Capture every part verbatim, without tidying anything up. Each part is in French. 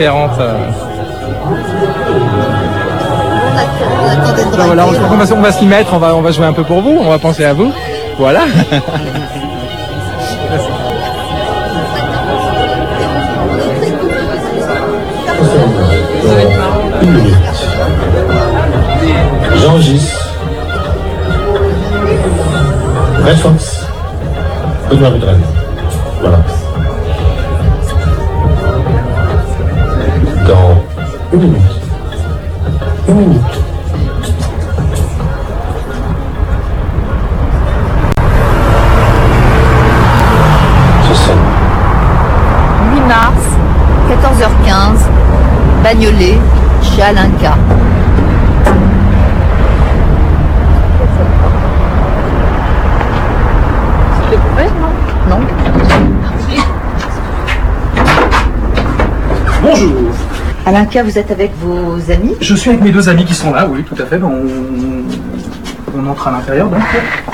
différentes. Euh... Ben voilà, on, on, va, on va s'y mettre, on va, on va jouer un peu pour vous, on va penser à vous. Voilà. Une minute. Jean Gis. Red Fox. Benoît Rudren. Voilà. Dans une minute. Une minute. huit mars, quatorze heures quinze, Bagnolet, chez Alain K. C'est fait, non? Non. Bonjour. Alain K, vous êtes avec vos amis? Je suis avec mes deux amis qui sont là, oui, tout à fait. On, on entre à l'intérieur, donc.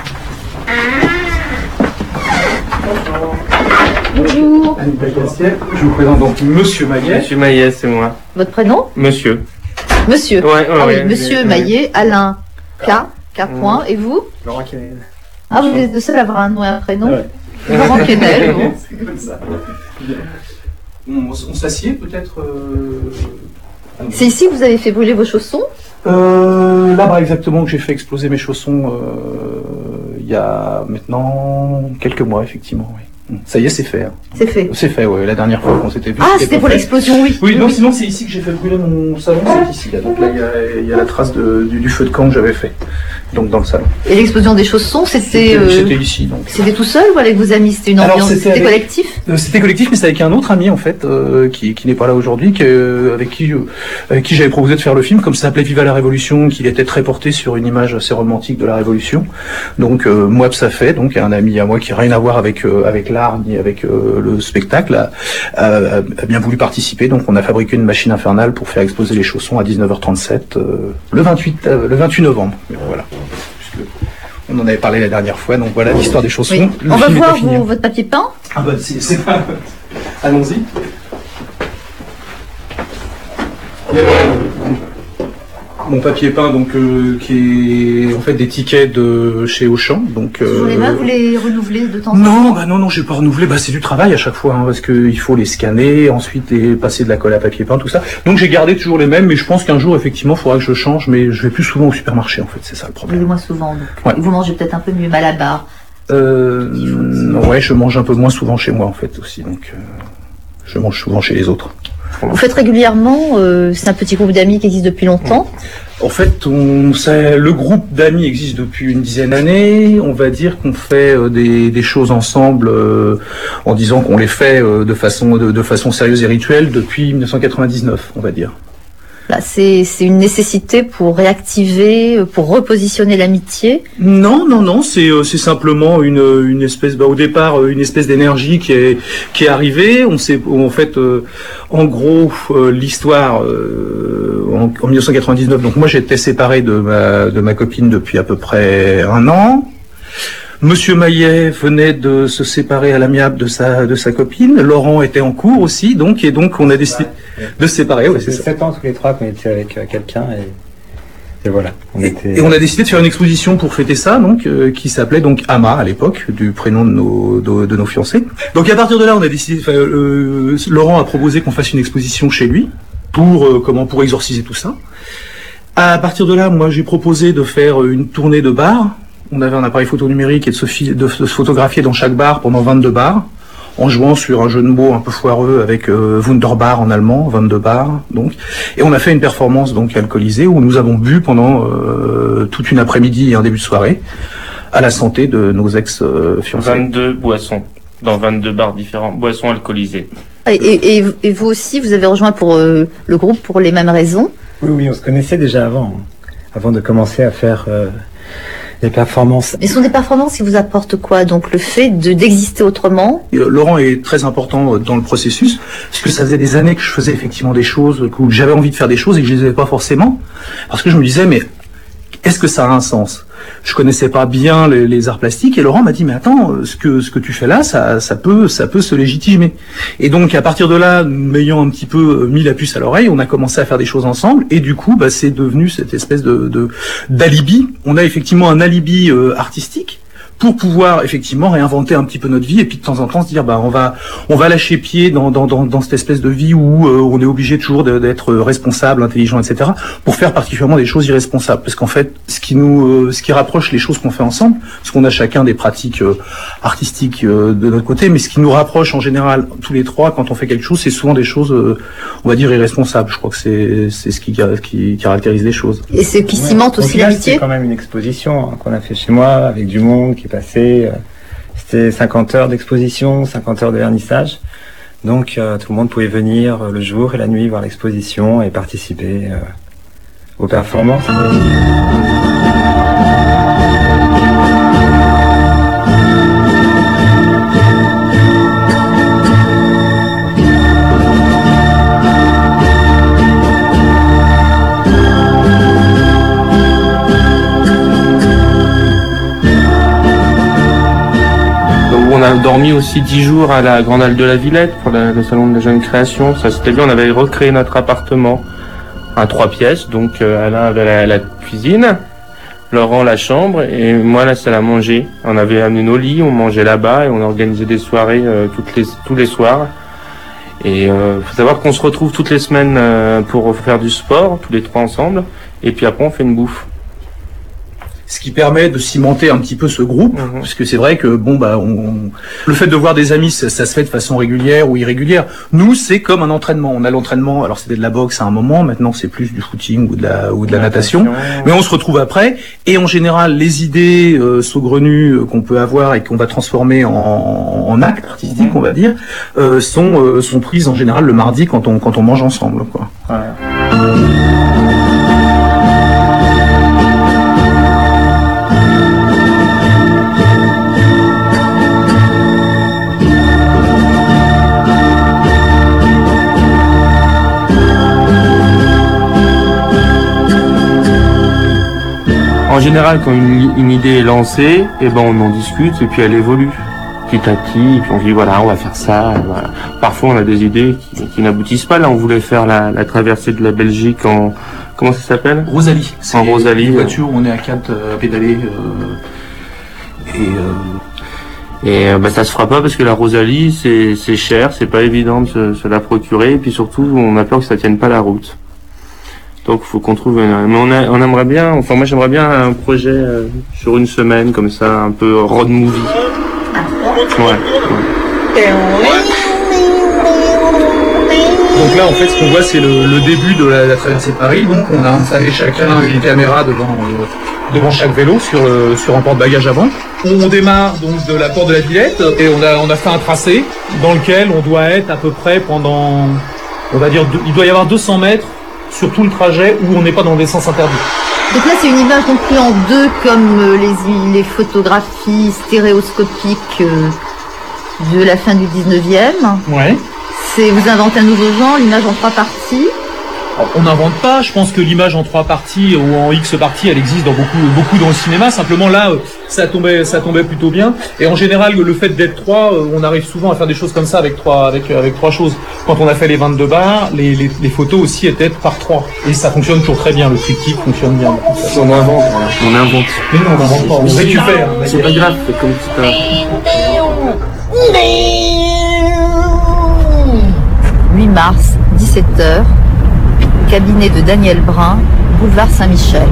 Bonjour. Annie Bacassier, je vous présente donc Monsieur Maillet. Monsieur Maillet, c'est moi. Votre prénom? Monsieur. Monsieur. Ouais, ouais, ah oui, ouais, Monsieur ouais. Maillet, Alain K. K. Point. Et vous? Laurent Kennel. Ah, vous êtes le seul à avoir un nom et un prénom? Ouais. Laurent Kennel, bon. C'est comme ça. On, on s'assied peut-être. Euh... C'est ici que vous avez fait brûler vos chaussons? Euh, là-bas exactement que j'ai fait exploser mes chaussons euh, il y a maintenant quelques mois, effectivement. Oui. Ça y est, c'est fait. Hein. C'est fait. C'est fait, oui. La dernière fois qu'on s'était vu. Ah, c'était pour l'explosion, oui. Oui, non, sinon c'est ici que j'ai fait brûler mon salon, c'est ici. Là. Donc là, il y a, il y a la trace de, du, du feu de camp que j'avais fait, donc dans le salon. Et l'explosion des chaussons, c'était... C'était euh... c'était ici, donc. C'était tout seul ou avec vos amis? C'était une ambiance? C'était avec... collectif? euh, C'était collectif, mais c'était avec un autre ami, en fait, euh, qui, qui n'est pas là aujourd'hui, qui, euh, avec qui, euh, avec qui j'avais proposé de faire le film, comme ça s'appelait Viva la Révolution, qu'il était très porté sur une image assez romantique de la Révolution. Donc, euh, moi, ça fait, donc, un ami à moi qui n'a rien à voir avec, euh, avec l'art, ni avec euh, le spectacle, a, a, a bien voulu participer. Donc, on a fabriqué une machine infernale pour faire exploser les chaussons à dix-neuf heures trente-sept, euh, le vingt-huit, euh, le vingt-huit novembre. Mais voilà. Puisque on en avait parlé la dernière fois, donc voilà l'histoire des chaussons. Oui. Le on va film voir est fini. vous, votre papier peint. Ah bah c'est, c'est pas... Allons-y. Mon papier peint, donc euh, qui est en fait des tickets de chez Auchan, donc. Toujours Euh, les mêmes, vous les renouvelez de temps en temps? non, bah non, non, j'ai pas renouvelé. Bah c'est du travail à chaque fois, hein, parce que il faut les scanner, ensuite les passer de la colle à papier peint, tout ça. Donc j'ai gardé toujours les mêmes, mais je pense qu'un jour effectivement, il faudra que je change, mais je vais plus souvent au supermarché en fait, c'est ça le Vous problème. les moins souvent, donc. Ouais. Vous mangez peut-être un peu mieux Malabar. Euh, ouais, je mange un peu moins souvent chez moi en fait aussi, donc euh, je mange souvent chez les autres. Vous faites régulièrement, euh, c'est un petit groupe d'amis qui existe depuis longtemps. En fait, on, ça, le groupe d'amis existe depuis une dizaine d'années. On va dire qu'on fait euh, des, des choses ensemble euh, en disant qu'on les fait euh, de façon de, de façon sérieuse et rituelle depuis mille neuf cent quatre-vingt-dix-neuf, on va dire. Là, c'est, c'est une nécessité pour réactiver, pour repositionner l'amitié. Non, non, non, c'est euh, c'est simplement une une espèce, bah, au départ, euh, une espèce d'énergie qui est qui est arrivée. On sait, en fait, euh, en gros, euh, l'histoire euh, en, en mille neuf cent quatre-vingt-dix-neuf. Donc moi, j'étais séparé de ma de ma copine depuis à peu près un an. Monsieur Maillet venait de se séparer à l'amiable de sa de sa copine. Laurent était en cours aussi, donc et donc on a décidé de se séparer. Ouais, c'est ça. sept ans tous les trois qu'on était avec euh, quelqu'un et, et voilà. On Et, était... et on a décidé de faire une exposition pour fêter ça, donc euh, qui s'appelait donc Ama à l'époque, du prénom de nos de, de nos fiancés. Donc à partir de là, on a décidé. Enfin, euh, Laurent a proposé qu'on fasse une exposition chez lui pour euh, comment pour exorciser tout ça. À partir de là, moi j'ai proposé de faire une tournée de bars. On avait un appareil photo numérique et de se, fi- de, de se photographier dans chaque bar pendant vingt-deux bars, en jouant sur un jeu de mots un peu foireux avec euh, Wunderbar en allemand, vingt-deux bars, donc. Et on a fait une performance donc alcoolisée où nous avons bu pendant euh, toute une après-midi et un début de soirée à la santé de nos ex-fiancés. vingt-deux boissons, dans vingt-deux bars différents, boissons alcoolisées. Et, et, et vous aussi, vous avez rejoint pour euh, le groupe pour les mêmes raisons? Oui, oui, on se connaissait déjà avant, avant de commencer à faire euh, les performances. Mais ce sont des performances qui vous apportent quoi? Donc le fait de d'exister autrement? Et, euh, Laurent est très important euh, dans le processus, parce que ça faisait des années que je faisais effectivement des choses, que j'avais envie de faire des choses et que je les avais pas forcément, parce que je me disais, mais est-ce que ça a un sens? je connaissais pas bien les, les arts plastiques, et Laurent m'a dit mais attends, ce que ce que tu fais là, ça ça peut ça peut se légitimer. Et donc à partir de là, m'ayant un petit peu mis la puce à l'oreille, on a commencé à faire des choses ensemble, et du coup bah c'est devenu cette espèce de, de d'alibi. On a effectivement un alibi euh, artistique pour pouvoir effectivement réinventer un petit peu notre vie, et puis de temps en temps se dire bah on va on va lâcher pied dans dans dans, dans cette espèce de vie où euh, on est obligé toujours de, d'être responsable, intelligent, et cetera, pour faire particulièrement des choses irresponsables. Parce qu'en fait, ce qui nous euh, ce qui rapproche les choses qu'on fait ensemble, parce qu'on a chacun des pratiques euh, artistiques euh, de notre côté, mais ce qui nous rapproche en général tous les trois quand on fait quelque chose, c'est souvent des choses euh, on va dire irresponsables. Je crois que c'est c'est ce qui qui caractérise les choses. Et ce qui Ouais, cimente au aussi final, l'amitié. C'est quand même une exposition hein, qu'on a fait chez moi avec du monde qui est passé. euh, C'était cinquante heures d'exposition, cinquante heures de vernissage. Donc euh, tout le monde pouvait venir euh, le jour et la nuit voir l'exposition et participer euh, aux performances. On a dormi aussi dix jours à la Grande Halle de la Villette pour la- le salon de la jeune création. Ça c'était bien, on avait recréé notre appartement à trois pièces. Donc euh, Alain avait la, la cuisine, Laurent la chambre et moi la salle à manger. On avait amené nos lits, on mangeait là-bas et on organisait des soirées euh, toutes les, tous les soirs. Et euh, faut savoir qu'on se retrouve toutes les semaines euh, pour faire du sport, tous les trois ensemble. Et puis après on fait une bouffe. Ce qui permet de cimenter un petit peu ce groupe, Mhm. parce que c'est vrai que bon bah on, on- le fait de voir des amis, ça, ça se fait de façon régulière ou irrégulière. Nous, c'est comme un entraînement. On a l'entraînement. Alors c'était de la boxe à un moment, maintenant c'est plus du footing ou de la ou de la natation. Mais on se retrouve après, et en général, les idées euh, saugrenues euh, qu'on peut avoir et qu'on va transformer en, en actes artistiques, on va dire, euh, sont euh, sont prises en général le mardi quand on quand on mange ensemble, quoi. Voilà. En général, quand une, une idée est lancée, eh ben on en discute et puis elle évolue petit à petit. Et puis on dit voilà, on va faire ça. Et voilà. Parfois, on a des idées qui, qui n'aboutissent pas. Là, on voulait faire la, la traversée de la Belgique en comment ça s'appelle? Rosalie. C'est En Rosalie, une ouais. voiture où on est à quatre euh, à pédaler. euh, et euh, Et euh, bah, ça se fera pas parce que la Rosalie, c'est c'est cher, c'est pas évident de se, se la procurer. Et puis surtout, on a peur que ça tienne pas la route. Donc, faut qu'on trouve. Une... Mais on, a, on aimerait bien. Enfin, moi, j'aimerais bien un projet euh, sur une semaine comme ça, un peu road movie. Ouais. ouais. Donc là, en fait, ce qu'on voit, c'est le, le début de la, la traversée de Paris. Donc, on a installé chacun une caméra devant, euh, devant chaque vélo sur, euh, sur un porte-bagages avant. On démarre donc de la porte de la Villette et on a, on a fait un tracé dans lequel on doit être à peu près pendant, on va dire, deux, il doit y avoir deux cents mètres sur tout le trajet où on n'est pas dans des sens interdits. Donc là, c'est une image donc prise en deux comme euh, les, les photographies stéréoscopiques euh, de la fin du dix-neuvième. Ouais. C'est vous inventez un nouveau genre, l'image en trois parties. On n'invente pas, je pense que l'image en trois parties ou en X parties, elle existe dans beaucoup, beaucoup dans le cinéma. Simplement là, euh, ça tombait, ça tombait plutôt bien. Et en général, le fait d'être trois, euh, on arrive souvent à faire des choses comme ça avec trois, avec, avec trois choses. Quand on a fait les vingt-deux bars, les, les, les photos aussi étaient par trois. Et ça fonctionne toujours très bien, le triptyque fonctionne bien. On invente, voilà. On invente. Mais non, on n'invente pas, on récupère. C'est pas grave, c'est comme tout à huit mars, dix-sept heures, cabinet de Daniel Brun, boulevard Saint-Michel.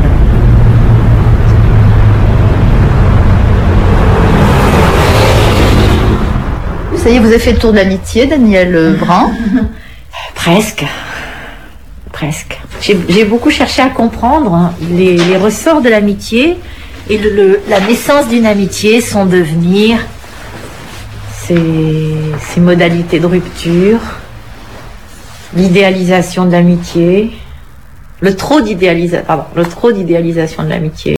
Ça y est, vous avez fait le tour de l'amitié, Daniel Brun. Presque. Presque. J'ai j'ai beaucoup cherché à comprendre hein, les, les ressorts de l'amitié et le, le- la naissance d'une amitié, son devenir, ses, ses modalités de rupture, l'idéalisation de l'amitié, le trop d'idéalisation, pardon, le trop d'idéalisation de l'amitié.